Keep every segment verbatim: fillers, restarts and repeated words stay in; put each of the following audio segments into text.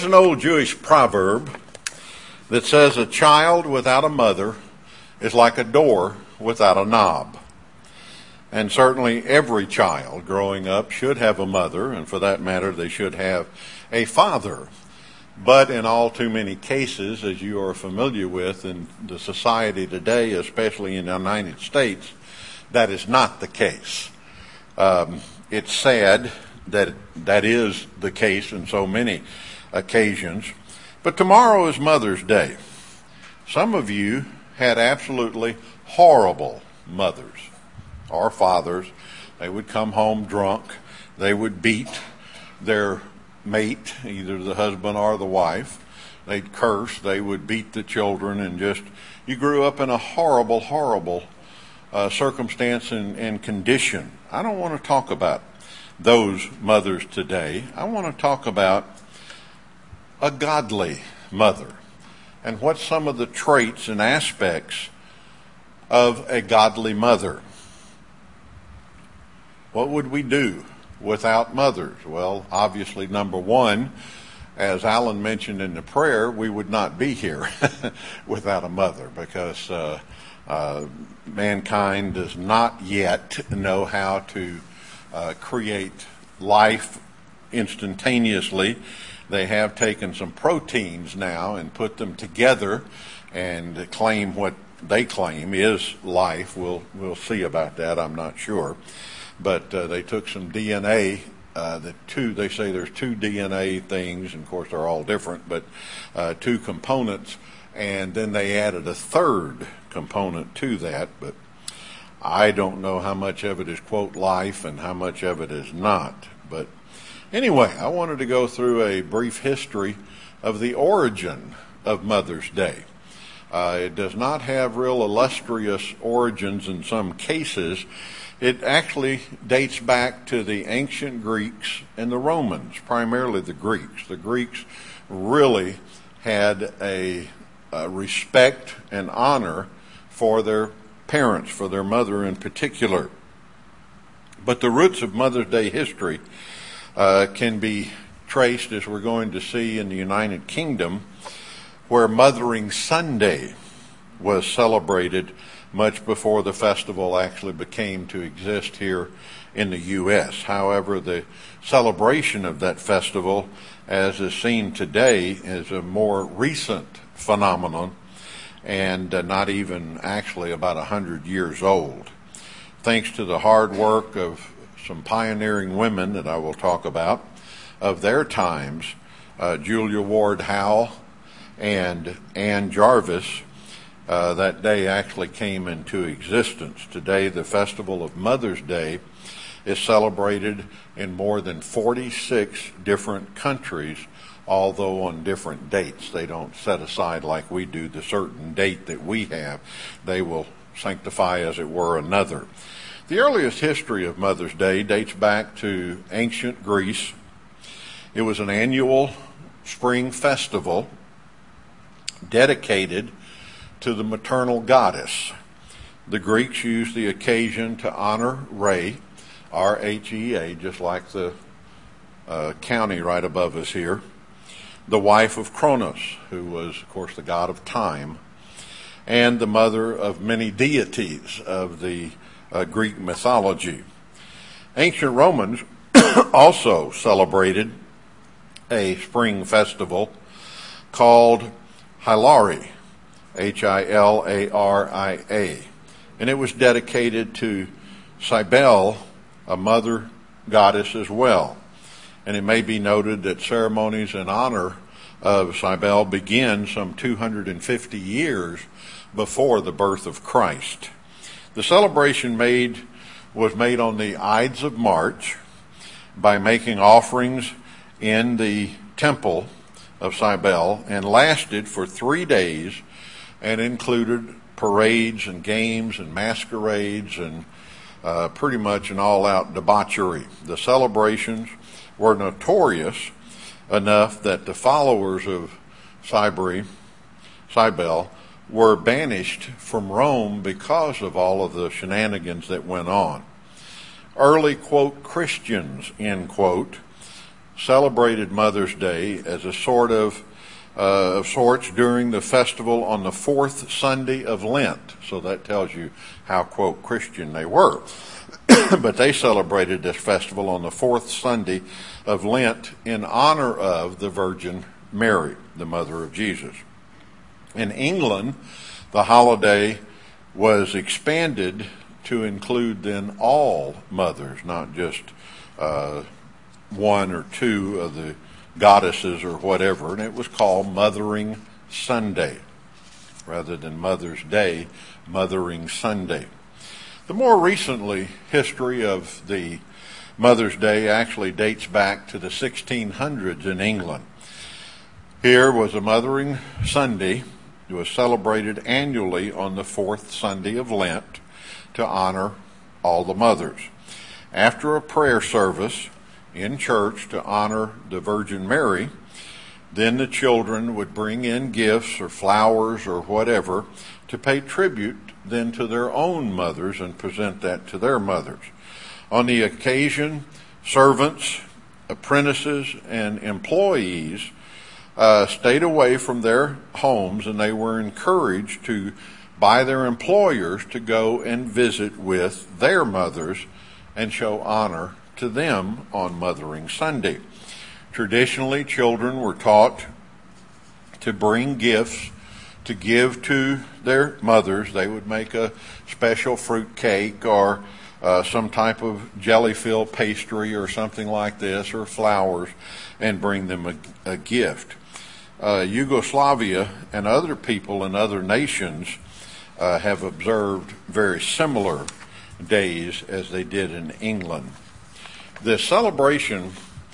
There's an old Jewish proverb that says a child without a mother is like a door without a knob. And certainly every child growing up should have a mother, and for that matter, they should have a father. But in all too many cases, as you are familiar with in the society today, especially in the United States, that is not the case. Um, it's sad that that is the case in so many occasions. But tomorrow is Mother's Day. Some of you had absolutely horrible mothers or fathers. They would come home drunk. They would beat their mate, either the husband or the wife. They'd curse. They would beat the children, and just, you grew up in a horrible, horrible uh, circumstance and, and condition. I don't want to talk about those mothers today. I want to talk about a godly mother and what some of the traits and aspects of a godly mother. What would we do without mothers? Well, obviously, number one, as Alan mentioned in the prayer, we would not be here without a mother, because uh, uh, mankind does not yet know how to uh, create life instantaneously. They have taken some proteins now and put them together and claim what they claim is life. We'll we'll see about that. I'm not sure. But uh, they took some D N A, uh, the two, they say there's two D N A things, and of course they're all different, but uh, two components, and then they added a third component to that, but I don't know how much of it is, quote, life and how much of it is not. But anyway, I wanted to go through a brief history of the origin of Mother's Day. Uh, it does not have real illustrious origins in some cases. It actually dates back to the ancient Greeks and the Romans, primarily the Greeks. The Greeks really had a, a respect and honor for their parents, for their mother in particular. But the roots of Mother's Day history uh, can be traced, as we're going to see, in the United Kingdom, where Mothering Sunday was celebrated much before the festival actually became to exist here in the U S. However, the celebration of that festival, as is seen today, is a more recent phenomenon, and uh, not even actually about a hundred years old. Thanks to the hard work of some pioneering women that I will talk about of their times, uh, Julia Ward Howe and Anne Jarvis, Uh, that day actually came into existence. Today, the Festival of Mother's Day is celebrated in more than forty-six different countries, although on different dates. They don't set aside, like we do, the certain date that we have. They will sanctify, as it were, another. The earliest history of Mother's Day dates back to ancient Greece. It was an annual spring festival dedicated to the maternal goddess. The Greeks used the occasion to honor Rhea, R H E A, just like the uh, county right above us here, the wife of Kronos, who was, of course, the god of time, and the mother of many deities of the uh, Greek mythology. Ancient Romans also celebrated a spring festival called Hilari, H I L A R I A. And it was dedicated to Cybele, a mother goddess as well. And it may be noted that ceremonies in honor of Cybele begin some two hundred fifty years before the birth of Christ. The celebration made was made on the Ides of March by making offerings in the temple of Cybele, and lasted for three days and included parades and games and masquerades and uh, pretty much an all-out debauchery. The celebrations were notorious enough that the followers of Cybele, Cybele were banished from Rome because of all of the shenanigans that went on. Early, quote, Christians, end quote, celebrated Mother's Day as a sort of uh, of sorts during the festival on the fourth Sunday of Lent. So that tells you how, quote, Christian they were. But they celebrated this festival on the fourth Sunday of Lent in honor of the Virgin Mary, the mother of Jesus. In England, the holiday was expanded to include then all mothers, not just uh, one or two of the goddesses or whatever, and it was called Mothering Sunday rather than Mother's Day, Mothering Sunday. The more recently history of the Mother's Day actually dates back to the sixteen hundreds in England. Here was a Mothering Sunday. It was celebrated annually on the fourth Sunday of Lent to honor all the mothers. After a prayer service in church to honor the Virgin Mary, then the children would bring in gifts or flowers or whatever to pay tribute then to their own mothers and present that to their mothers. On the occasion, servants, apprentices, and employees uh, stayed away from their homes, and they were encouraged to by their employers to go and visit with their mothers and show honor to them on Mothering Sunday. Traditionally, children were taught to bring gifts to give to their mothers. They would make a special fruit cake or uh, some type of jelly-filled pastry or something like this, or flowers, and bring them a, a gift. Uh, Yugoslavia and other people in other nations uh, have observed very similar days as they did in England. The celebration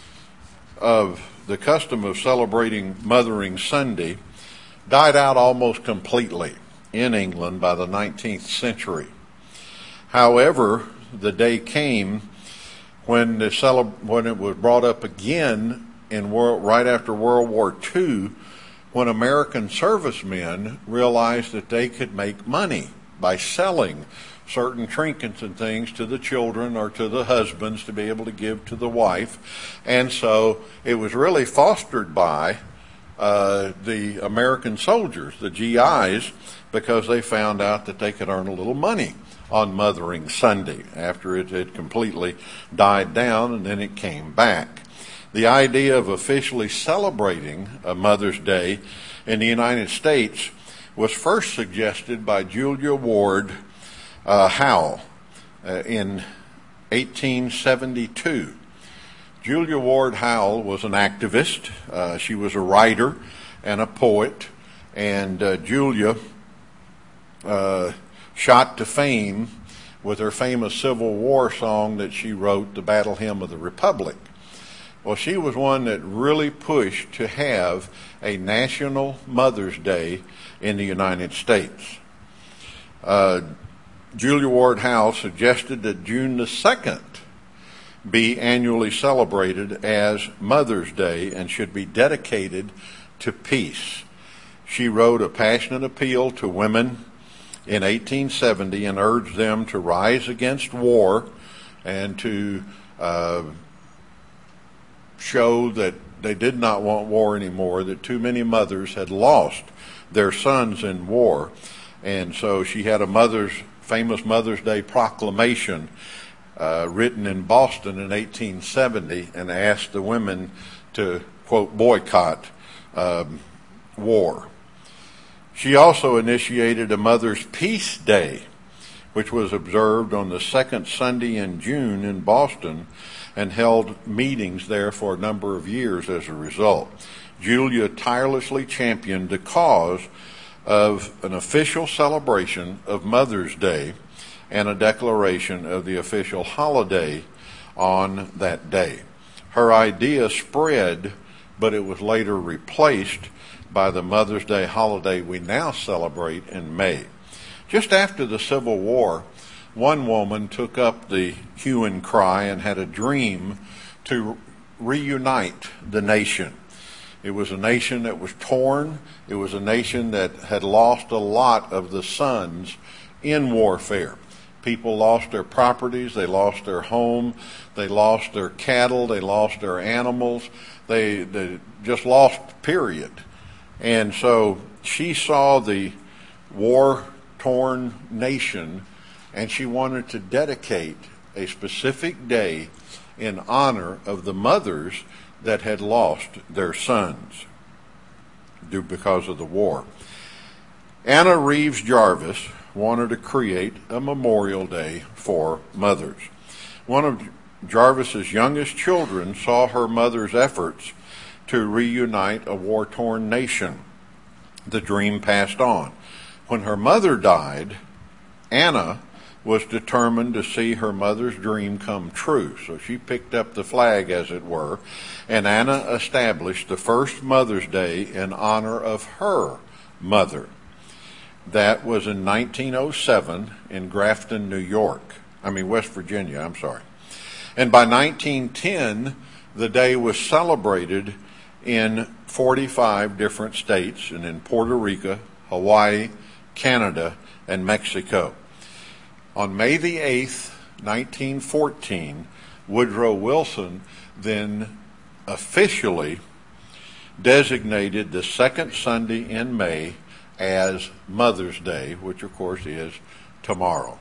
of the custom of celebrating Mothering Sunday died out almost completely in England by the nineteenth century. However, the day came when the cele- when it was brought up again in world, right after World War Two, when American servicemen realized that they could make money by selling certain trinkets and things to the children or to the husbands to be able to give to the wife. And so it was really fostered by uh, the American soldiers, the G Is, because they found out that they could earn a little money on Mothering Sunday after it had completely died down, and then it came back. The idea of officially celebrating a Mother's Day in the United States was first suggested by Julia Ward Uh, Howe uh, in eighteen seventy-two. Julia Ward Howe was an activist. Uh, she was a writer and a poet, and uh, Julia uh, shot to fame with her famous Civil War song that she wrote, the Battle Hymn of the Republic. Well, she was one that really pushed to have a National Mother's Day in the United States. Uh, Julia Ward Howe suggested that June the second be annually celebrated as Mother's Day and should be dedicated to peace. She wrote a passionate appeal to women in eighteen seventy and urged them to rise against war and to uh, show that they did not want war anymore, that too many mothers had lost their sons in war. And so she had a mother's famous Mother's Day proclamation uh, written in Boston in eighteen seventy and asked the women to, quote, boycott um, war. She also initiated a Mother's Peace Day, which was observed on the second Sunday in June in Boston, and held meetings there for a number of years as a result. Julia tirelessly championed the cause of an official celebration of Mother's Day and a declaration of the official holiday on that day. Her idea spread, but it was later replaced by the Mother's Day holiday we now celebrate in May. Just after the Civil War, one woman took up the hue and cry and had a dream to reunite the nation. It was a nation that was torn. It was a nation that had lost a lot of the sons in warfare. People lost their properties, they lost their home, they lost their cattle, they lost their animals, they, they just lost, period. And so she saw the war-torn nation, and she wanted to dedicate a specific day in honor of the mothers that had lost their sons due because of the war. Anna Reeves Jarvis wanted to create a memorial day for mothers. One of Jarvis's youngest children saw her mother's efforts to reunite a war-torn nation. The dream passed on. When her mother died, Anna was determined to see her mother's dream come true. So she picked up the flag, as it were, and Anna established the first Mother's Day in honor of her mother. That was in nineteen oh seven in Grafton, New York. I mean, West Virginia, I'm sorry. And by nineteen ten, the day was celebrated in forty-five different states and in Puerto Rico, Hawaii, Canada, and Mexico. On May the eighth, nineteen fourteen, Woodrow Wilson then officially designated the second Sunday in May as Mother's Day, which of course is tomorrow.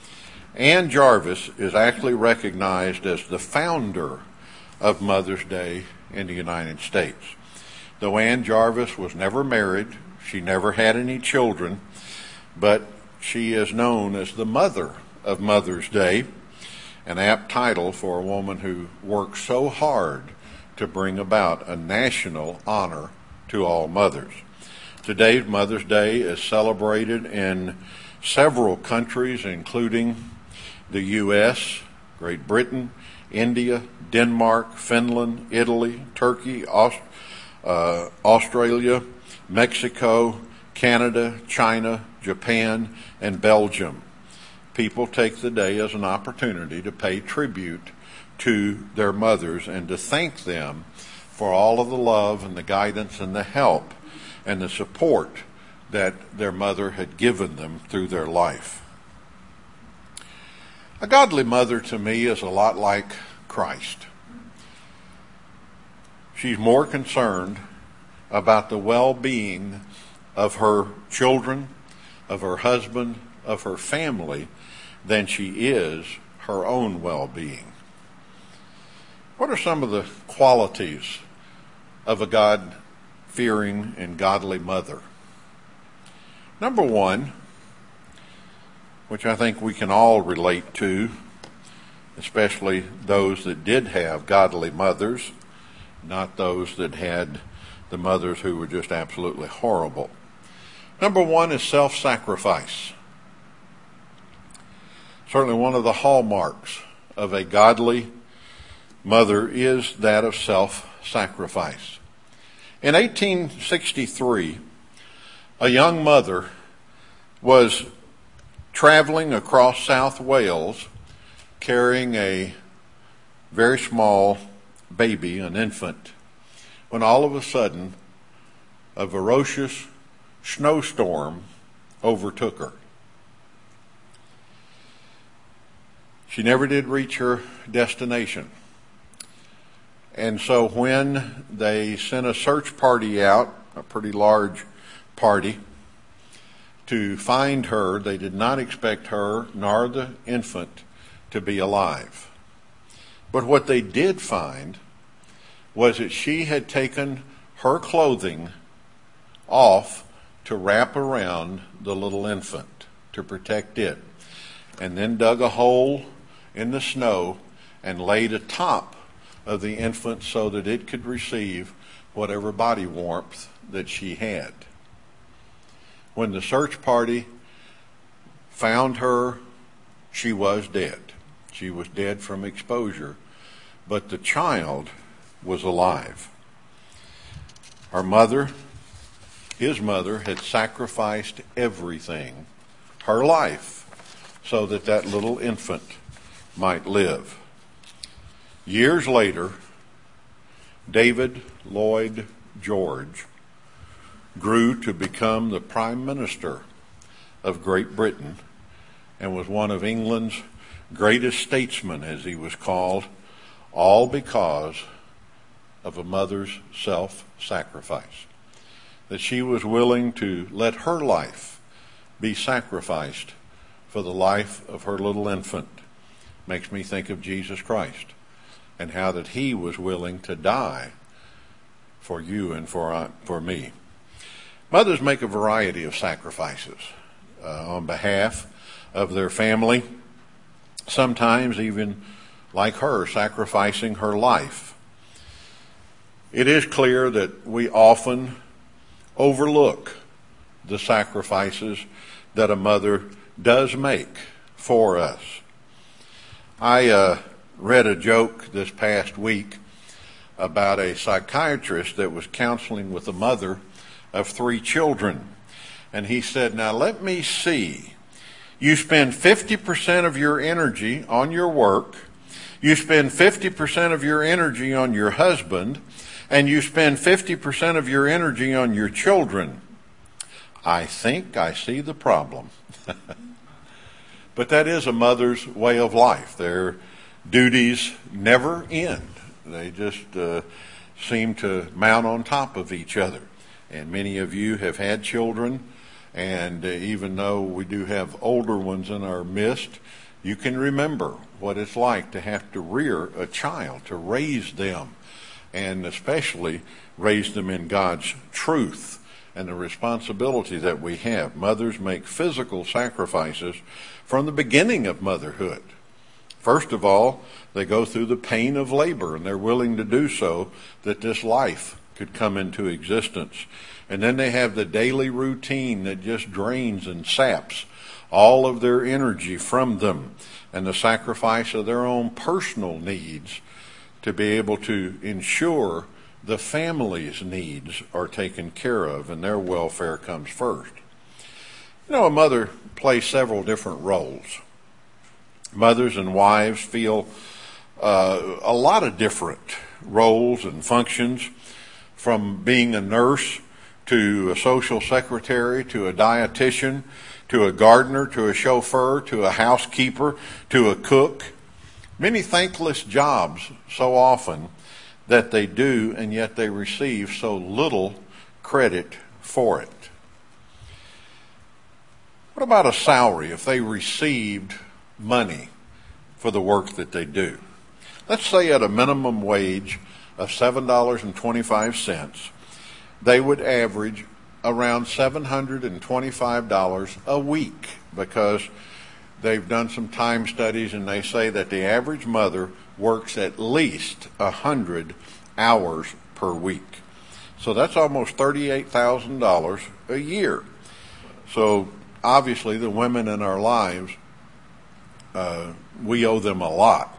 Ann Jarvis is actually recognized as the founder of Mother's Day in the United States. Though Ann Jarvis was never married, she never had any children, but she is known as the mother of Mother's Day, an apt title for a woman who worked so hard to bring about a national honor to all mothers. Today's Mother's Day is celebrated in several countries, including the U S, Great Britain, India, Denmark, Finland, Italy, Turkey, Aust- uh, Australia, Mexico, Canada, China, Japan, and Belgium. People take the day as an opportunity to pay tribute to their mothers and to thank them for all of the love and the guidance and the help and the support that their mother had given them through their life. A godly mother to me is a lot like Christ. She's more concerned about the well-being of her children, of her husband, of her family, than she is her own well-being. What are some of the qualities of a God-fearing and godly mother? Number one, which I think we can all relate to, especially those that did have godly mothers, not those that had the mothers who were just absolutely horrible. Number one is self-sacrifice. Certainly one of the hallmarks of a godly mother is that of self-sacrifice. In eighteen sixty-three, a young mother was traveling across South Wales carrying a very small baby, an infant, when all of a sudden a ferocious snowstorm overtook her. She never did reach her destination. And so when they sent a search party out, a pretty large party, to find her, they did not expect her nor the infant to be alive. But what they did find was that she had taken her clothing off to wrap around the little infant to protect it, and then dug a hole in the snow and laid atop of the infant so that it could receive whatever body warmth that she had. When the search party found her, she was dead. She was dead from exposure, but the child was alive. Her mother, his mother, had sacrificed everything, her life, so that that little infant might live. Years later, David Lloyd George grew to become the Prime Minister of Great Britain and was one of England's greatest statesmen, as he was called, all because of a mother's self-sacrifice. That she was willing to let her life be sacrificed for the life of her little infant. Makes me think of Jesus Christ and how that he was willing to die for you and for, uh, for me. Mothers make a variety of sacrifices uh, on behalf of their family, sometimes even like her, sacrificing her life. It is clear that we often overlook the sacrifices that a mother does make for us. I uh, read a joke this past week about a psychiatrist that was counseling with a mother of three children. And he said, now let me see. You spend fifty percent of your energy on your work. You spend fifty percent of your energy on your husband. And you spend fifty percent of your energy on your children. I think I see the problem. But that is a mother's way of life. Their duties never end. They just uh, seem to mount on top of each other. And many of you have had children, and uh, even though we do have older ones in our midst, you can remember what it's like to have to rear a child, to raise them, and especially raise them in God's truth and the responsibility that we have. Mothers make physical sacrifices from the beginning of motherhood. First of all, they go through the pain of labor, and they're willing to do so that this life could come into existence. And then they have the daily routine that just drains and saps all of their energy from them, and the sacrifice of their own personal needs to be able to ensure the family's needs are taken care of and their welfare comes first. You know, a mother plays several different roles. Mothers and wives feel uh, a lot of different roles and functions, from being a nurse to a social secretary to a dietitian to a gardener to a chauffeur to a housekeeper to a cook. Many thankless jobs so often that they do, and yet they receive so little credit for it. What about a salary if they received money for the work that they do? Let's say at a minimum wage of seven dollars and twenty-five cents, they would average around seven hundred twenty-five dollars a week, because they've done some time studies and they say that the average mother works at least one hundred hours per week. So that's almost thirty-eight thousand dollars a year. So obviously the women in our lives, uh, we owe them a lot.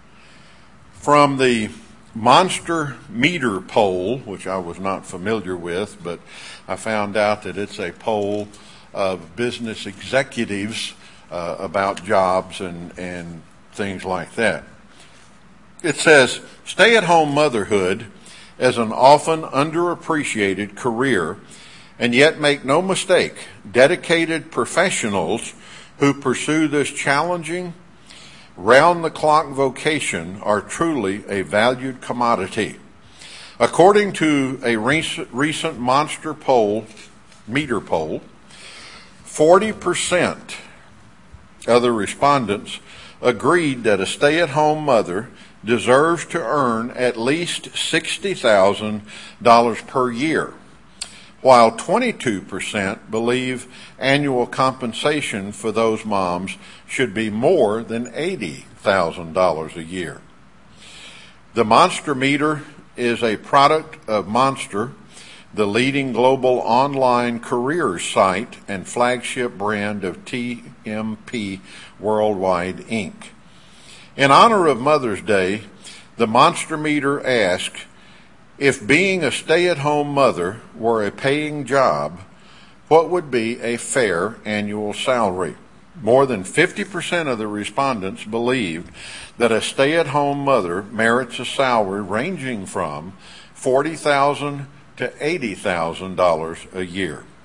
From the Monster Meter poll, which I was not familiar with, but I found out that it's a poll of business executives uh, about jobs and, and things like that. It says, stay-at-home motherhood is an often underappreciated career, and yet make no mistake, dedicated professionals who pursue this challenging, round-the-clock vocation are truly a valued commodity. According to a recent Monster poll, Meter poll, forty percent of the respondents agreed that a stay-at-home mother deserves to earn at least sixty thousand dollars per year, while twenty-two percent believe annual compensation for those moms should be more than eighty thousand dollars a year. The Monster Meter is a product of Monster, the leading global online careers site and flagship brand of T M P Worldwide, Incorporated. In honor of Mother's Day, the Monster Meter asks, if being a stay-at-home mother were a paying job, what would be a fair annual salary? More than fifty percent of the respondents believed that a stay-at-home mother merits a salary ranging from forty thousand dollars to eighty thousand dollars a year.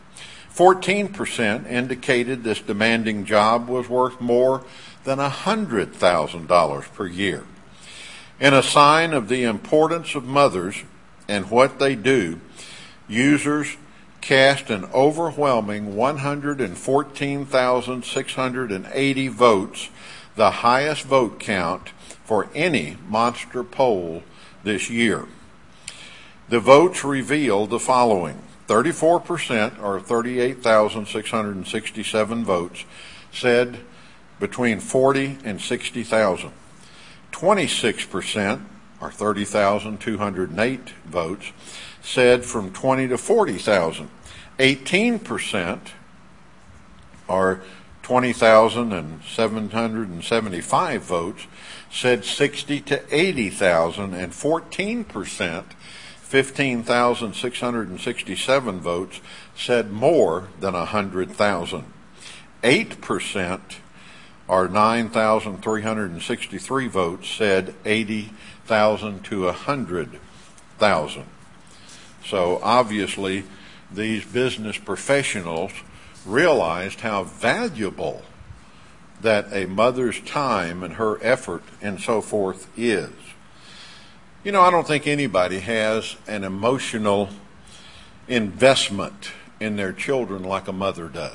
fourteen percent indicated this demanding job was worth more than one hundred thousand dollars per year. In a sign of the importance of mothers and what they do, users cast an overwhelming one hundred fourteen thousand six hundred eighty votes, the highest vote count for any monster poll this year. The votes revealed the following. thirty-four percent, or thirty-eight thousand six hundred sixty-seven votes, said between forty and sixty thousand. twenty-six percent, or thirty thousand two hundred eight votes, said from twenty to forty thousand. eighteen percent, or twenty thousand seven hundred seventy-five votes, said sixty to eighty thousand, and fourteen percent, fifteen thousand six hundred sixty-seven votes, said more than one hundred thousand. eight percent, or nine thousand three hundred sixty-three votes, said eighty thousand to one hundred thousand. So obviously, these business professionals realized how valuable that a mother's time and her effort and so forth is. You know, I don't think anybody has an emotional investment in their children like a mother does.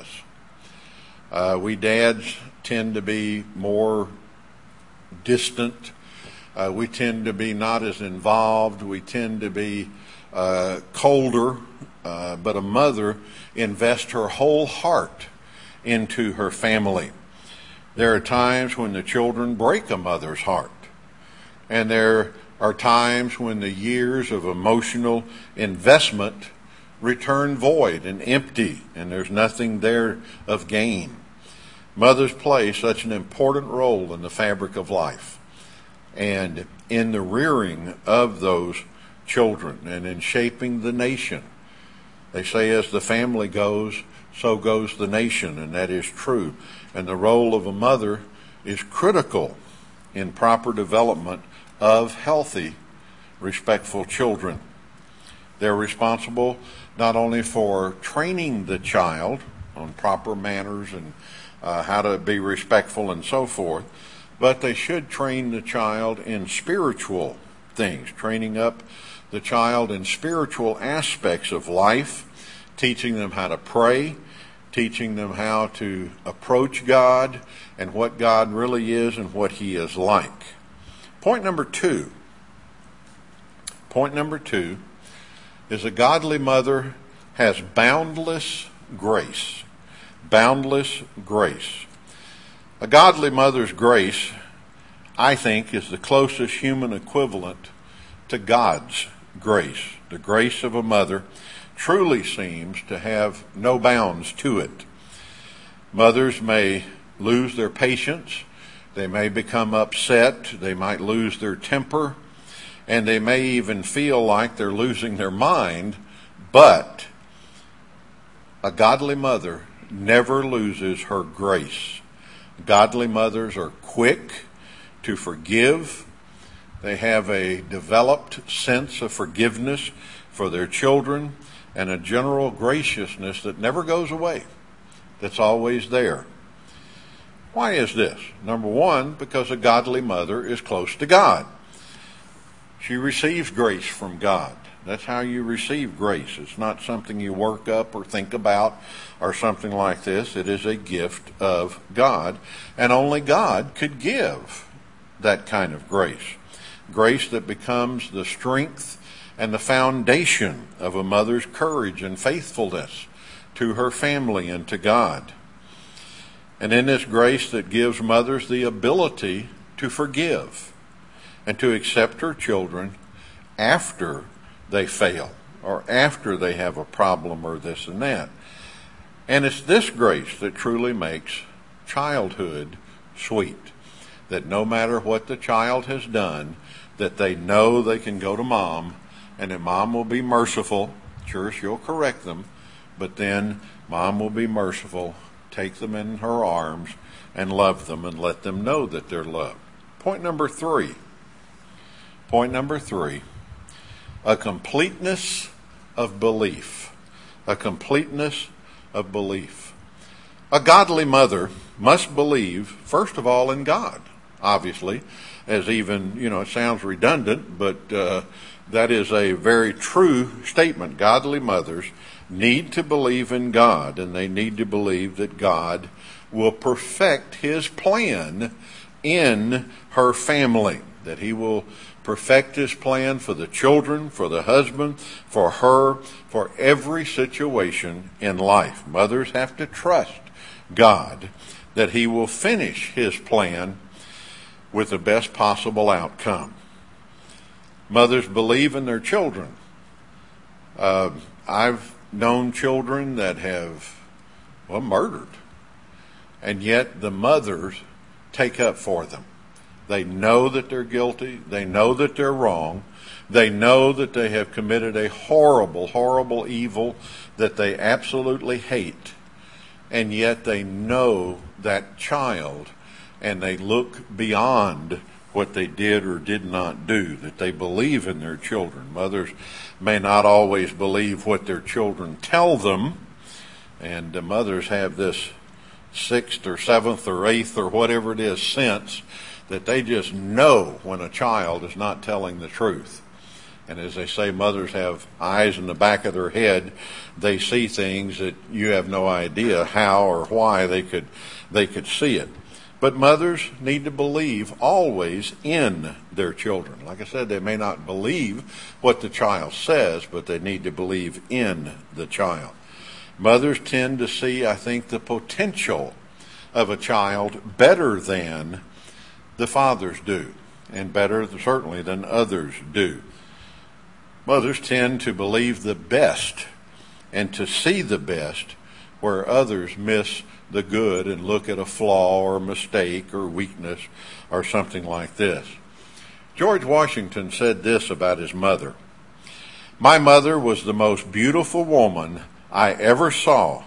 Uh, we dads tend to be more distant. Uh, we tend to be not as involved. We tend to be uh, colder. Uh, but a mother invests her whole heart into her family. There are times when the children break a mother's heart. And there are times when the years of emotional investment return void and empty, and there's nothing there of gain. Mothers play such an important role in the fabric of life and in the rearing of those children and in shaping the nation. They say as the family goes, so goes the nation, and that is true. And the role of a mother is critical in proper development of healthy, respectful children. They're responsible not only for training the child on proper manners and uh, how to be respectful and so forth, but they should train the child in spiritual things, training up the child in spiritual aspects of life, teaching them how to pray, teaching them how to approach God and what God really is and what He is like. Point number two. Point number two is a godly mother has boundless grace. Boundless grace. A godly mother's grace, I think, is the closest human equivalent to God's grace. The grace of a mother truly seems to have no bounds to it. Mothers may lose their patience. They may become upset. They might lose their temper. And they may even feel like they're losing their mind. But a godly mother never loses her grace. Godly mothers are quick to forgive. They have a developed sense of forgiveness for their children and a general graciousness that never goes away, that's always there. Why is this? Number one, because a godly mother is close to God. She receives grace from God. That's how you receive grace. It's not something you work up or think about or something like this. It is a gift of God, and only God could give that kind of grace. Grace that becomes the strength and the foundation of a mother's courage and faithfulness to her family and to God. And in this grace that gives mothers the ability to forgive and to accept her children after they fail or after they have a problem or this and that. And it's this grace that truly makes childhood sweet. That no matter what the child has done, that they know they can go to mom, and that mom will be merciful. Sure, she'll correct them, but then mom will be merciful, take them in her arms, and love them and let them know that they're loved. Point number three. Point number three. A completeness of belief. A completeness of belief. A godly mother must believe, first of all, in God, obviously, as even, you know, it sounds redundant, but uh, that is a very true statement. Godly mothers need to believe in God, and they need to believe that God will perfect his plan in her family, that he will perfect his plan for the children, for the husband, for her, for every situation in life. Mothers have to trust God that he will finish his plan with the best possible outcome. Mothers believe in their children. Uh, I've known children that have, well, murdered, and yet the mothers take up for them. They know that they're guilty. They know that they're wrong. They know that they have committed a horrible, horrible evil that they absolutely hate. And yet they know that child, and they look beyond what they did or did not do, that they believe in their children. Mothers may not always believe what their children tell them, and the mothers have this sixth or seventh or eighth or whatever it is sense that they just know when a child is not telling the truth. And as they say, mothers have eyes in the back of their head. They see things that you have no idea how or why they could they could see it. But mothers need to believe always in their children. Like I said, they may not believe what the child says, but they need to believe in the child. Mothers tend to see, I think, the potential of a child better than the fathers do, and better certainly than others do. Mothers tend to believe the best and to see the best where others miss the good and look at a flaw or a mistake or weakness or something like this. George Washington said this about his mother: "My mother was the most beautiful woman I ever saw.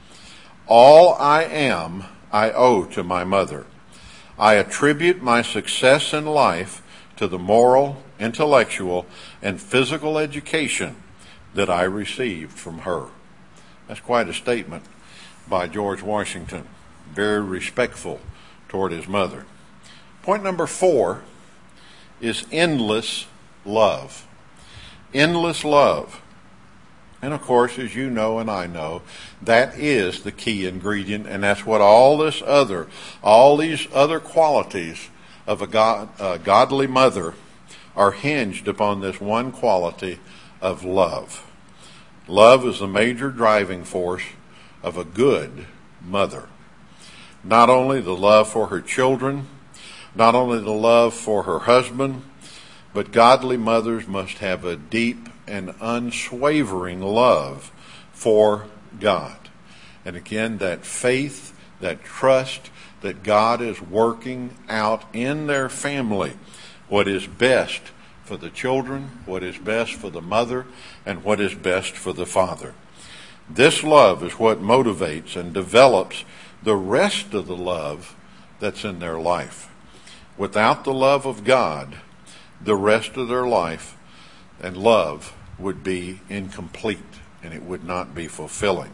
All I am I owe to my mother. I attribute my success in life to the moral, intellectual, and physical education that I received from her." That's quite a statement by George Washington. Very respectful toward his mother. Point number four is endless love. Endless love. And of course, as you know and I know, that is the key ingredient, and that's what all this other, all these other qualities of a, God, a godly mother are hinged upon this one quality of love. Love is the major driving force of a good mother. Not only the love for her children, not only the love for her husband, but godly mothers must have a deep and unswavering love for God. And again, that faith, that trust that God is working out in their family what is best for the children, what is best for the mother, and what is best for the father. This love is what motivates and develops the rest of the love that's in their life. Without the love of God, the rest of their life and love would be incomplete, and it would not be fulfilling.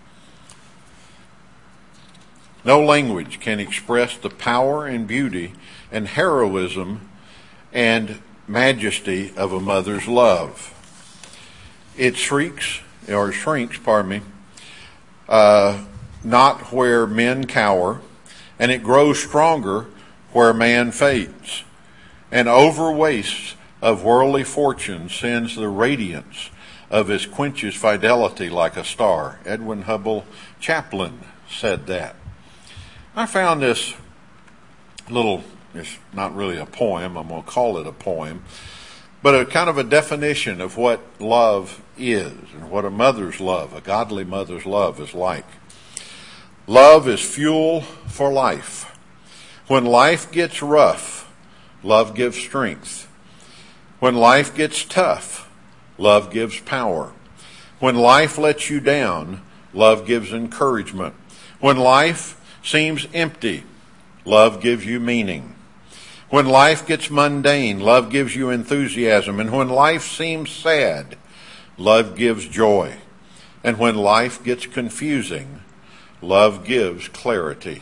No language can express the power and beauty and heroism and majesty of a mother's love. It shrieks, or shrinks, pardon me, uh, not where men cower, and it grows stronger where man fades. And over wastes of worldly fortune sends the radiance of his quenches fidelity like a star. Edwin Hubble Chaplin said that. I found this little, it's not really a poem, I'm going to call it a poem, but a kind of a definition of what love is and what a mother's love, a godly mother's love is like. Love is fuel for life. When life gets rough, love gives strength. When life gets tough, love gives power. When life lets you down, love gives encouragement. When life seems empty, love gives you meaning. When life gets mundane, love gives you enthusiasm. And when life seems sad, love gives joy. And when life gets confusing, love gives clarity.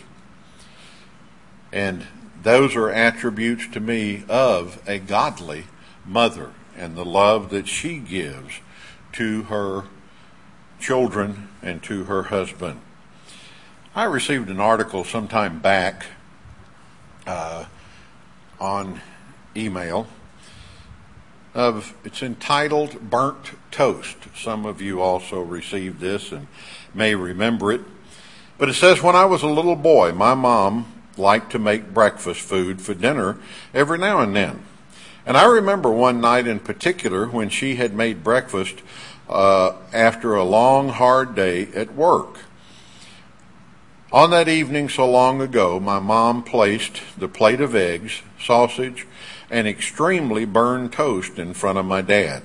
And those are attributes to me of a godly mother and the love that she gives to her children and to her husband. I received an article sometime back uh, on email of, it's entitled Burnt Toast. Some of you also received this and may remember it. But it says, when I was a little boy, my mom liked to make breakfast food for dinner every now and then. And I remember one night in particular when she had made breakfast uh, after a long, hard day at work. On that evening so long ago, my mom placed the plate of eggs, sausage, and extremely burned toast in front of my dad.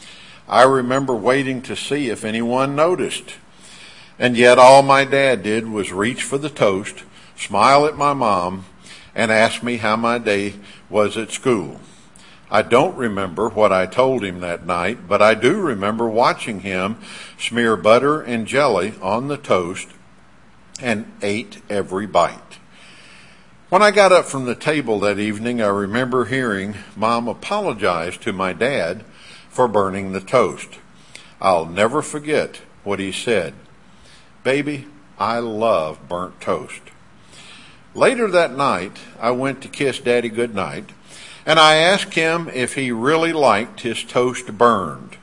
I remember waiting to see if anyone noticed. And yet all my dad did was reach for the toast, smile at my mom, and ask me how my day was at school. I don't remember what I told him that night, but I do remember watching him smear butter and jelly on the toast and ate every bite. When I got up from the table that evening, I remember hearing Mom apologize to my dad for burning the toast. I'll never forget what he said. Baby, I love burnt toast. Later that night, I went to kiss Daddy goodnight, and I asked him if he really liked his toast burned.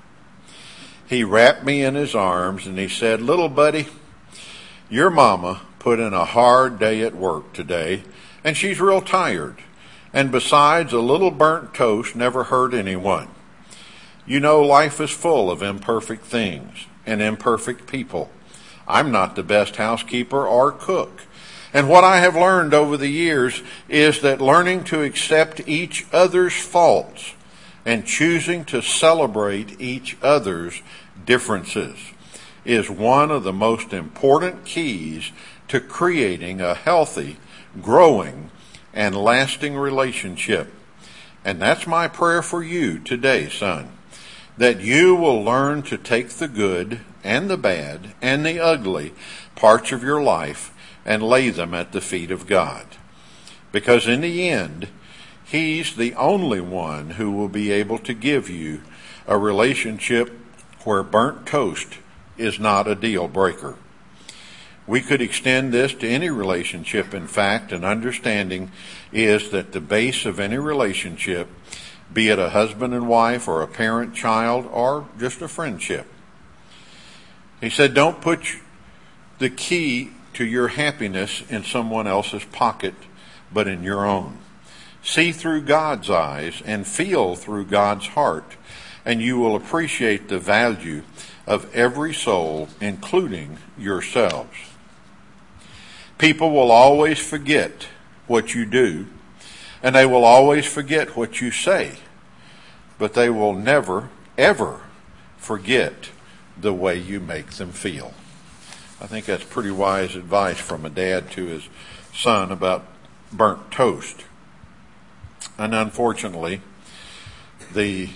He wrapped me in his arms and he said, little buddy, your mama put in a hard day at work today, and she's real tired. And besides, a little burnt toast never hurt anyone. You know, life is full of imperfect things and imperfect people. I'm not the best housekeeper or cook. And what I have learned over the years is that learning to accept each other's faults and choosing to celebrate each other's differences is one of the most important keys to creating a healthy, growing, and lasting relationship. And that's my prayer for you today, son, that you will learn to take the good and the bad and the ugly parts of your life and lay them at the feet of God. Because in the end, He's the only one who will be able to give you a relationship where burnt toast is not a deal breaker. We could extend this to any relationship, in fact, and understanding is that the base of any relationship, be it a husband and wife or a parent-child or just a friendship. He said, don't put the key to your happiness in someone else's pocket, but in your own. See through God's eyes and feel through God's heart, and you will appreciate the value of every soul, including yourselves. People will always forget what you do, and they will always forget what you say, but they will never, ever forget the way you make them feel. I think that's pretty wise advice from a dad to his son about burnt toast. And unfortunately, the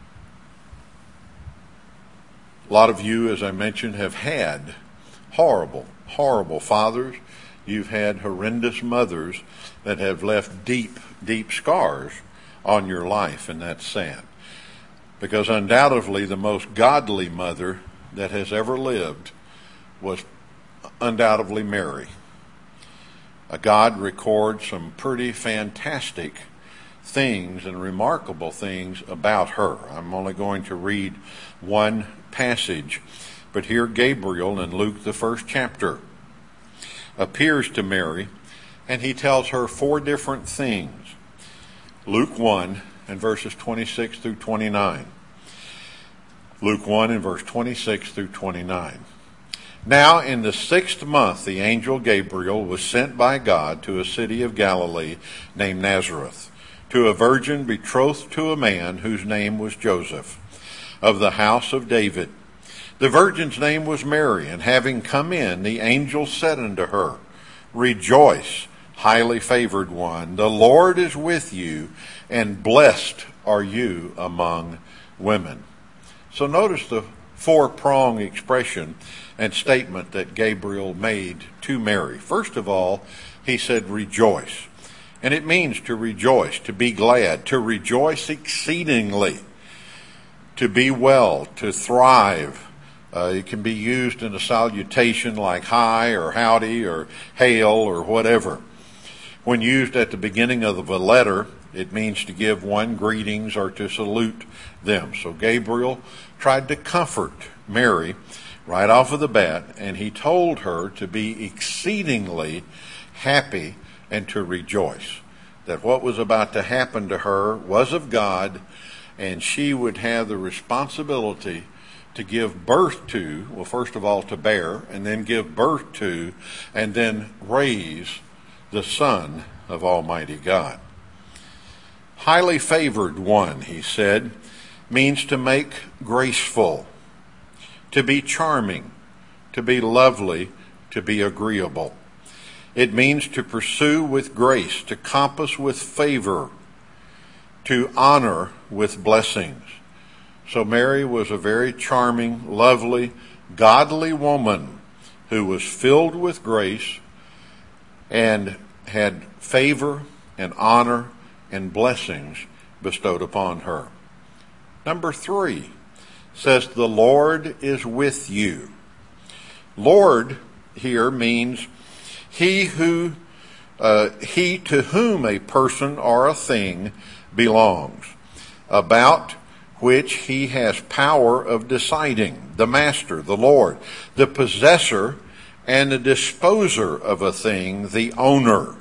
a lot of you, as I mentioned, have had horrible, horrible fathers. You've had horrendous mothers that have left deep, deep scars on your life, and that's sad. Because undoubtedly the most godly mother that has ever lived was undoubtedly Mary. God records some pretty fantastic things and remarkable things about her. I'm only going to read one passage, but here Gabriel in Luke, the first chapter, appears to Mary, and he tells her four different things. Luke one and verses twenty-six through twenty-nine. Luke one and verse twenty-six through twenty-nine. Now in the sixth month the angel Gabriel was sent by God to a city of Galilee named Nazareth, to a virgin betrothed to a man whose name was Joseph, of the house of David. The virgin's name was Mary, and having come in, the angel said unto her, Rejoice, highly favored one, the Lord is with you, and blessed are you among women. So notice the four-prong expression and statement that Gabriel made to Mary. First of all, he said, rejoice. And it means to rejoice, to be glad, to rejoice exceedingly, to be well, to thrive. Uh, it can be used in a salutation like hi or howdy or hail or whatever. When used at the beginning of a letter, it means to give one greetings or to salute them. So Gabriel tried to comfort Mary right off of the bat, and he told her to be exceedingly happy and to rejoice. That what was about to happen to her was of God, and she would have the responsibility to give birth to, well, first of all, to bear, and then give birth to, and then raise the Son of Almighty God. Highly favored one, he said, means to make graceful, to be charming, to be lovely, to be agreeable. It means to pursue with grace, to compass with favor, to honor with blessings. So Mary was a very charming, lovely, godly woman who was filled with grace and had favor and honor and blessings bestowed upon her. Number three says, the Lord is with you. Lord here means he who, uh, he to whom a person or a thing belongs, about which he has power of deciding, the master, the Lord, the possessor and the disposer of a thing, the owner.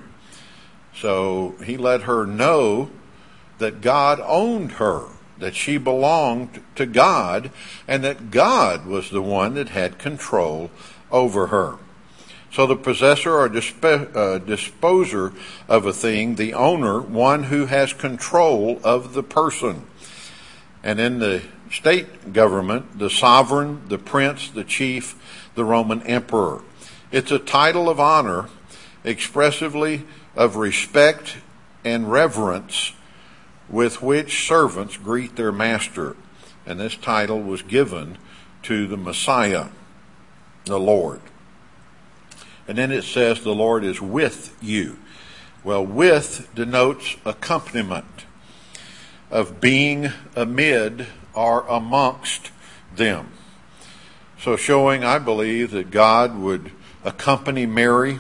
So he let her know that God owned her, that she belonged to God, and that God was the one that had control over her. So the possessor or disp- uh, disposer of a thing, the owner, one who has control of the person. And in the state government, the sovereign, the prince, the chief, the Roman emperor. It's a title of honor, expressively of respect and reverence with which servants greet their master. And this title was given to the Messiah, the Lord. And then it says the Lord is with you. Well, with denotes accompaniment, of being amid or amongst them. So showing, I believe, that God would accompany Mary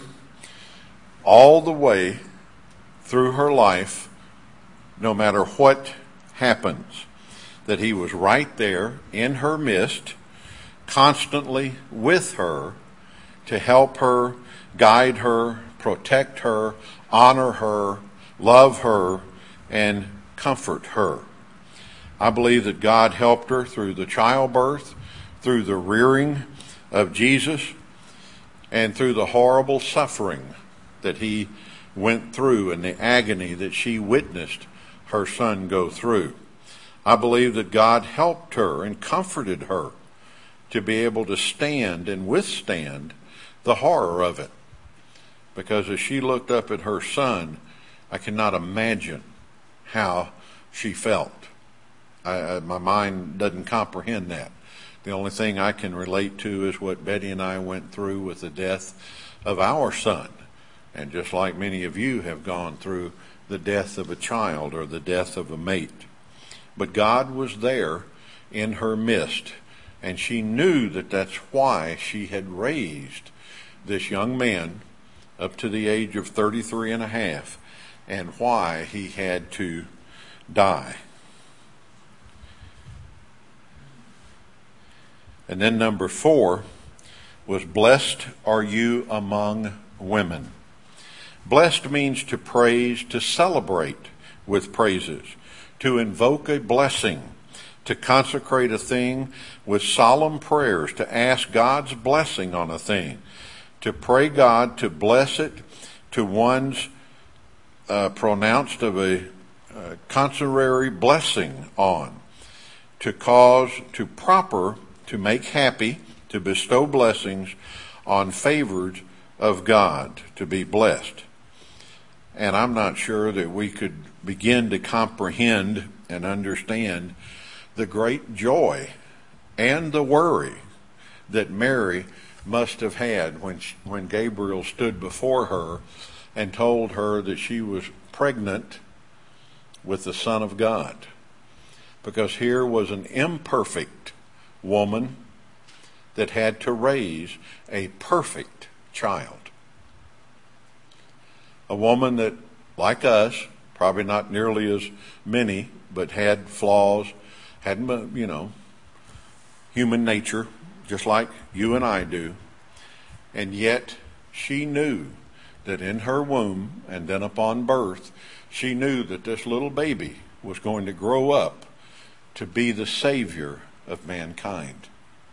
all the way through her life, no matter what happens. That he was right there in her midst, constantly with her, to help her, guide her, protect her, honor her, love her, and comfort her. I believe that God helped her through the childbirth, through the rearing of Jesus, and through the horrible suffering that he went through and the agony that she witnessed her son go through. I believe that God helped her and comforted her to be able to stand and withstand the horror of it. Because as she looked up at her son, I cannot imagine how she felt. I, I, my mind doesn't comprehend that. The only thing I can relate to is what Betty and I went through with the death of our son. And just like many of you have gone through the death of a child or the death of a mate. But God was there in her midst, and she knew that that's why she had raised this young man up to the age of thirty-three and a half, and why he had to die. And then number four was, blessed are you among women. Blessed means to praise, to celebrate with praises, to invoke a blessing, to consecrate a thing with solemn prayers, to ask God's blessing on a thing, to pray God to bless it to one's uh, pronounced of a uh, contrary blessing on, to cause, to proper, to make happy, to bestow blessings on favored of God, to be blessed. And I'm not sure that we could begin to comprehend and understand the great joy and the worry that Mary must have had when she, when Gabriel stood before her and told her that she was pregnant with the Son of God. Because here was an imperfect woman that had to raise a perfect child. A woman that, like us, probably not nearly as many, but had flaws, had, you know, human nature, just like you and I do. And yet she knew that in her womb and then upon birth, she knew that this little baby was going to grow up to be the Savior of mankind.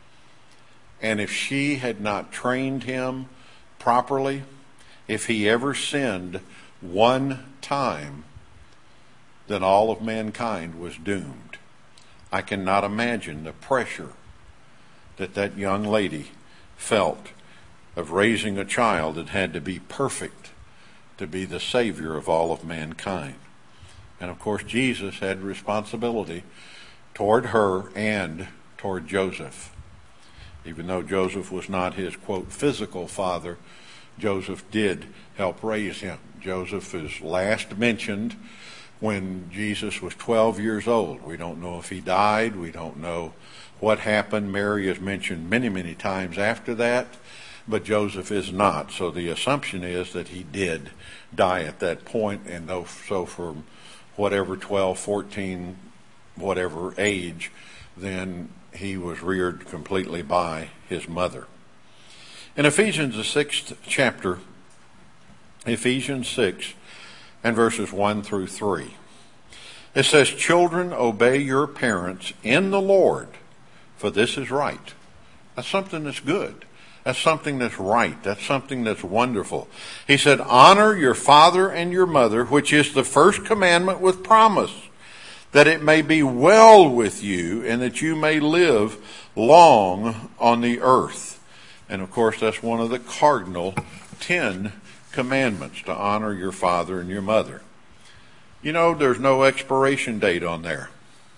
And if she had not trained him properly, if he ever sinned one time, then all of mankind was doomed. I cannot imagine the pressure that that young lady felt of raising a child that had to be perfect to be the Savior of all of mankind. And of course, Jesus had responsibility toward her and toward Joseph. Even though Joseph was not his, quote, physical father, Joseph did help raise him. Joseph is last mentioned when Jesus was twelve years old. We don't know if he died. We don't know what happened. Mary is mentioned many, many times after that, but Joseph is not. So the assumption is that he did die at that point, and so from whatever twelve, fourteen, whatever age, then he was reared completely by his mother. In Ephesians, the sixth chapter, Ephesians six and verses one through three, it says, "Children, obey your parents in the Lord, for this is right." That's something that's good. That's something that's right. That's something that's wonderful. He said, "Honor your father and your mother, which is the first commandment with promise, that it may be well with you and that you may live long on the earth." And of course, that's one of the cardinal ten commandments, to honor your father and your mother. You know, there's no expiration date on there.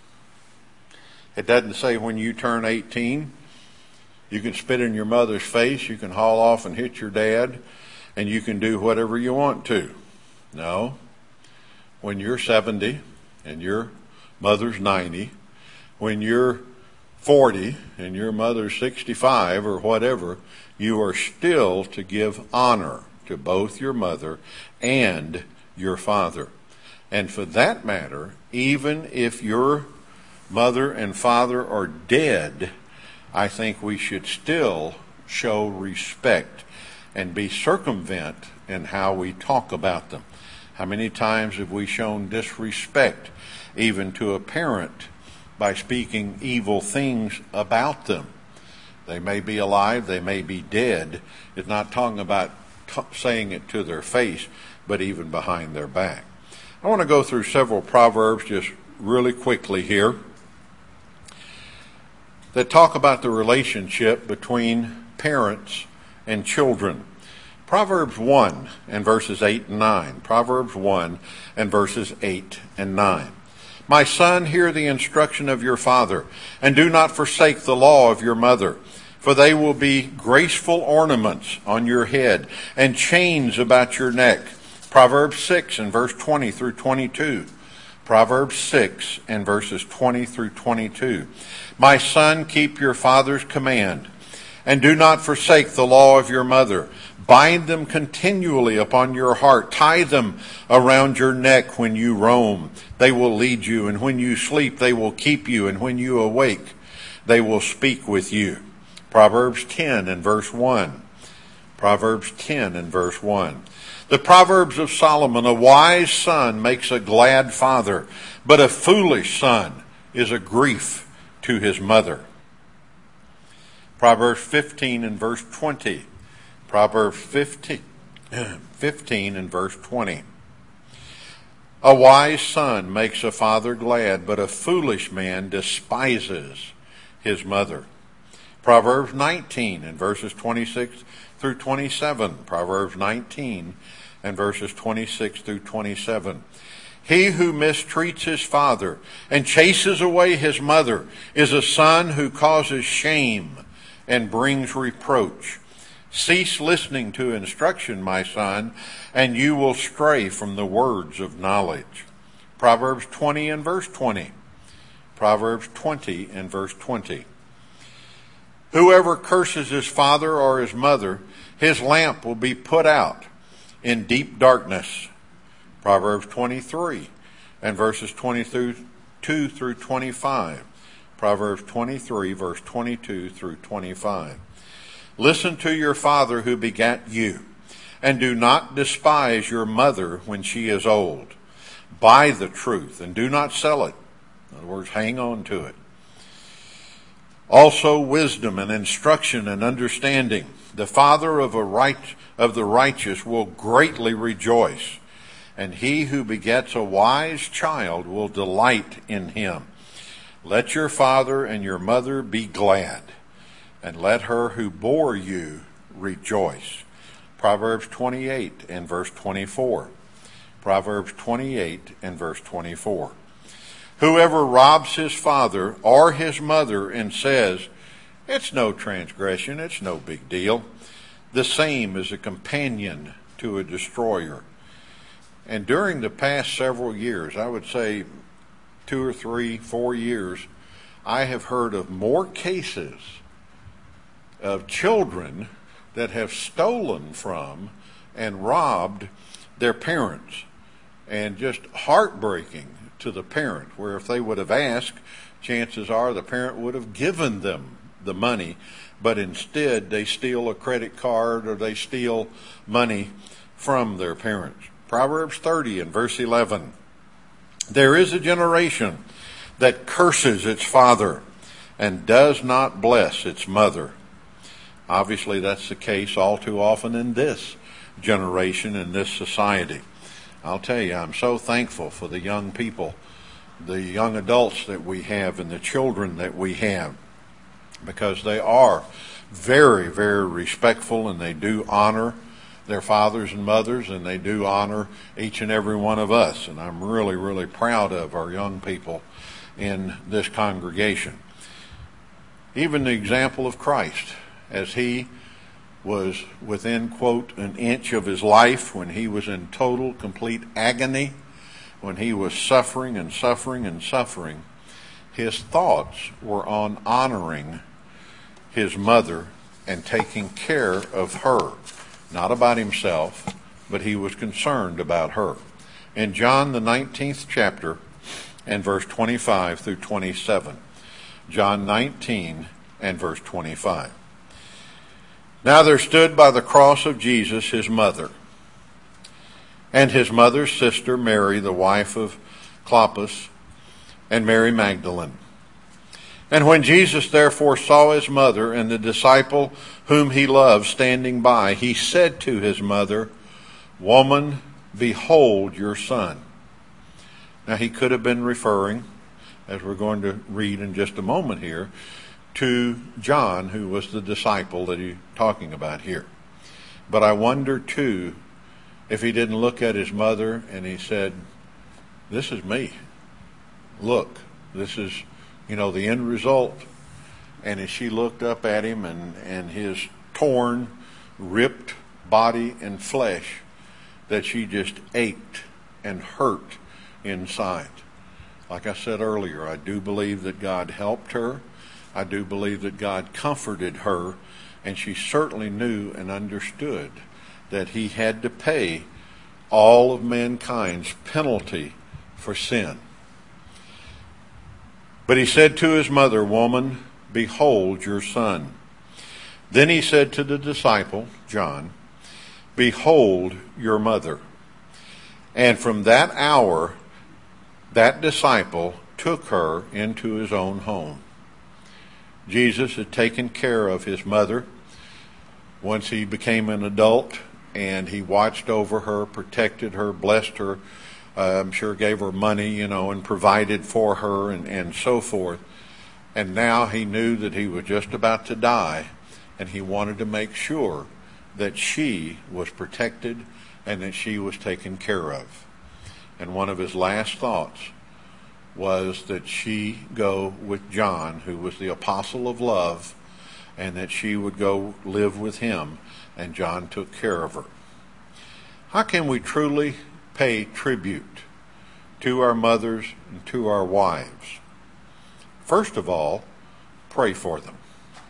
It doesn't say when you turn eighteen, you can spit in your mother's face, you can haul off and hit your dad, and you can do whatever you want to. No. When you're seventy and your mother's ninety, when you're forty and your mother's sixty-five or whatever, you are still to give honor to both your mother and your father. And for that matter, even if your mother and father are dead, I think we should still show respect and be circumvent in how we talk about them. How many times have we shown disrespect even to a parent by speaking evil things about them? They may be alive, they may be dead. It's not talking about t- saying it to their face, but even behind their back. I want to go through several proverbs just really quickly here that talk about the relationship between parents and children. Proverbs one and verses eight and nine. Proverbs one and verses eight and nine. "My son, hear the instruction of your father, and do not forsake the law of your mother. For they will be graceful ornaments on your head, and chains about your neck." Proverbs six and verse twenty through twenty-two. Proverbs six and verses twenty through twenty-two. "My son, keep your father's command, and do not forsake the law of your mother. Bind them continually upon your heart. Tie them around your neck when you roam. They will lead you, and when you sleep, they will keep you, and when you awake, they will speak with you." Proverbs ten and verse one. Proverbs ten and verse one. The Proverbs of Solomon: "A wise son makes a glad father, but a foolish son is a grief to his mother." Proverbs fifteen and verse twenty. Proverbs fifteen, fifteen and verse twenty. "A wise son makes a father glad, but a foolish man despises his mother." Proverbs nineteen and verses twenty-six through twenty-seven. Proverbs nineteen and verses twenty-six through twenty-seven. He who mistreats his father and chases away his mother is a son who causes shame and brings reproach. Cease listening to instruction, my son, and you will stray from the words of knowledge. Proverbs twenty and verse twenty. Proverbs twenty and verse twenty. Whoever curses his father or his mother, his lamp will be put out in deep darkness. Proverbs twenty-three and verses twenty-two through twenty-five. Proverbs twenty-three, verse twenty-two through twenty-five. Listen to your father who begat you, and do not despise your mother when she is old. Buy the truth and do not sell it. In other words, hang on to it. Also wisdom and instruction and understanding. The father of a right of the righteous will greatly rejoice, and he who begets a wise child will delight in him. Let your father and your mother be glad, and let her who bore you rejoice. Proverbs twenty-eight and verse twenty-four. Proverbs twenty-eight and verse twenty-four. Whoever robs his father or his mother and says, it's no transgression, it's no big deal, the same is a companion to a destroyer. And during the past several years, I would say two or three, four years, I have heard of more cases of children that have stolen from and robbed their parents. And just heartbreaking to the parent, where if they would have asked, chances are the parent would have given them the money, but instead they steal a credit card or they steal money from their parents. Proverbs thirty and verse eleven. There is a generation that curses its father and does not bless its mother. Obviously, that's the case all too often in this generation, in this society. I'll tell you, I'm so thankful for the young people, the young adults that we have and the children that we have, because they are very, very respectful, and they do honor their fathers and mothers, and they do honor each and every one of us. And I'm really, really proud of our young people in this congregation. Even the example of Christ, as he was within, quote, an inch of his life, when he was in total, complete agony, when he was suffering and suffering and suffering, his thoughts were on honoring his mother and taking care of her. Not about himself, but he was concerned about her. In John, the nineteenth chapter, and verse twenty-five through twenty-seven. John nineteen and verse twenty-five. Now there stood by the cross of Jesus his mother, and his mother's sister Mary, the wife of Clopas, and Mary Magdalene. And when Jesus therefore saw his mother and the disciple whom he loved standing by, he said to his mother, Woman, behold your son. Now he could have been referring, as we're going to read in just a moment here, to John, who was the disciple that he's talking about here. But I wonder too if he didn't look at his mother and he said, this is me. Look, this is, you know, the end result. And as she looked up at him and, and his torn, ripped body and flesh, that she just ached and hurt inside. Like I said earlier, I do believe that God helped her. I do believe that God comforted her, and she certainly knew and understood that he had to pay all of mankind's penalty for sin. But he said to his mother, Woman, behold your son. Then he said to the disciple, John, Behold your mother. And from that hour, that disciple took her into his own home. Jesus had taken care of his mother once he became an adult, and he watched over her, protected her, blessed her, uh, I'm sure gave her money, you know, and provided for her and, and so forth. And now he knew that he was just about to die, and he wanted to make sure that she was protected and that she was taken care of. And one of his last thoughts was that she go with John, who was the apostle of love, and that she would go live with him, and John took care of her. How can we truly pay tribute to our mothers and to our wives? First of all, pray for them.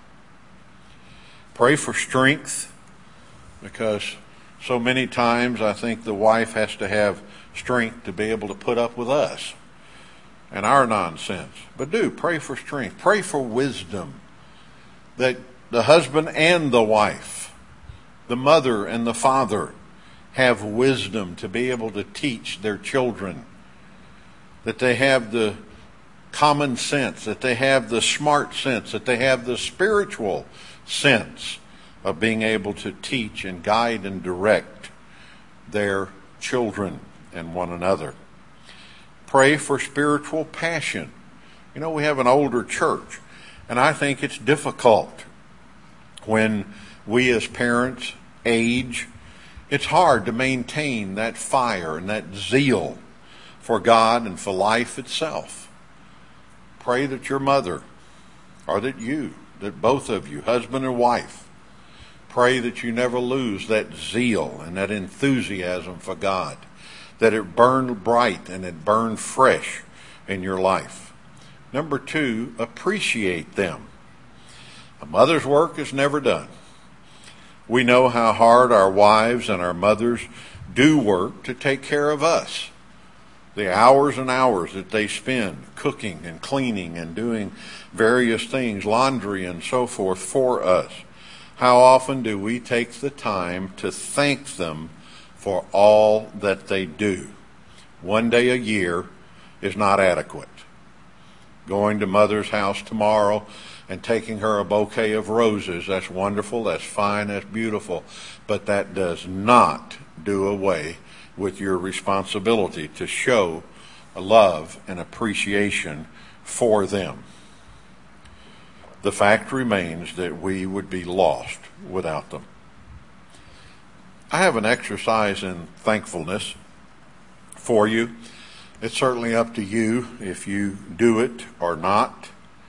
Pray for strength, because so many times I think the wife has to have strength to be able to put up with us and our nonsense. But do pray for strength. Pray for wisdom, that the husband and the wife, the mother and the father, have wisdom to be able to teach their children, that they have the common sense, that they have the smart sense, that they have the spiritual sense of being able to teach and guide and direct their children and one another. Pray for spiritual passion. You know, we have an older church, and I think it's difficult when we as parents age. It's hard to maintain that fire and that zeal for God and for life itself. Pray that your mother, or that you, that both of you, husband and wife, pray that you never lose that zeal and that enthusiasm for God, that it burn bright and it burn fresh in your life. Number two, appreciate them. A mother's work is never done. We know how hard our wives and our mothers do work to take care of us. The hours and hours that they spend cooking and cleaning and doing various things, laundry and so forth for us. How often do we take the time to thank them for all that they do? One day a year is not adequate. Going to Mother's house tomorrow and taking her a bouquet of roses, that's wonderful, that's fine, that's beautiful, but that does not do away with your responsibility to show love and appreciation for them. The fact remains that we would be lost without them. I have an exercise in thankfulness for you. It's certainly up to you if you do it or not.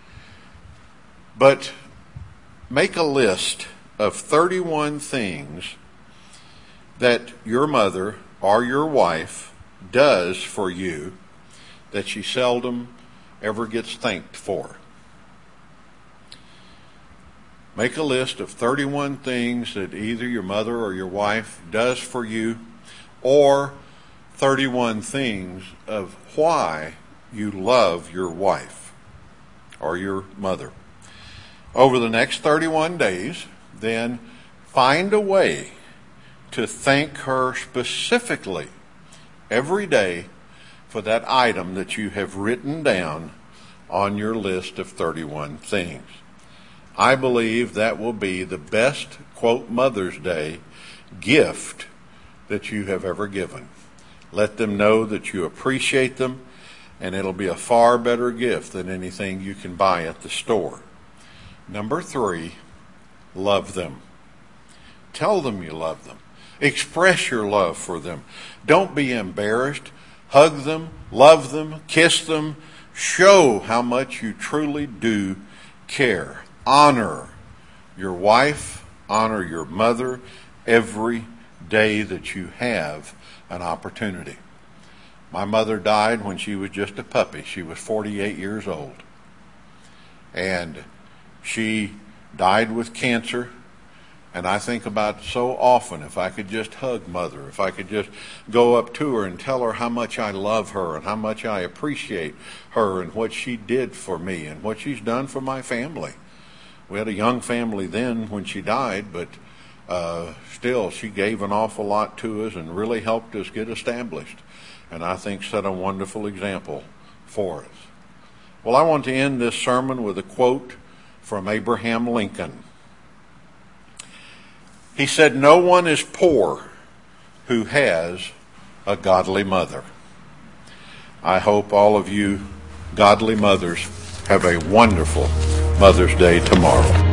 But make a list of thirty-one things that your mother or your wife does for you that she seldom ever gets thanked for. Make a list of thirty-one things that either your mother or your wife does for you, or thirty-one things of why you love your wife or your mother. Over the next thirty-one days, then find a way to thank her specifically every day for that item that you have written down on your list of thirty-one things. I believe that will be the best, quote, Mother's Day gift that you have ever given. Let them know that you appreciate them, and it'll be a far better gift than anything you can buy at the store. Number three, love them. Tell them you love them. Express your love for them. Don't be embarrassed. Hug them, love them, kiss them. Show how much you truly do care. Honor your wife, honor your mother every day that you have an opportunity. My mother died when she was just a puppy. She was forty-eight years old. And she died with cancer. And I think about so often, if I could just hug Mother, if I could just go up to her and tell her how much I love her and how much I appreciate her and what she did for me and what she's done for my family. We had a young family then when she died, but uh, still she gave an awful lot to us and really helped us get established. And I think set a wonderful example for us. Well, I want to end this sermon with a quote from Abraham Lincoln. He said, "No one is poor who has a godly mother." I hope all of you godly mothers have a wonderful Mother's Day tomorrow.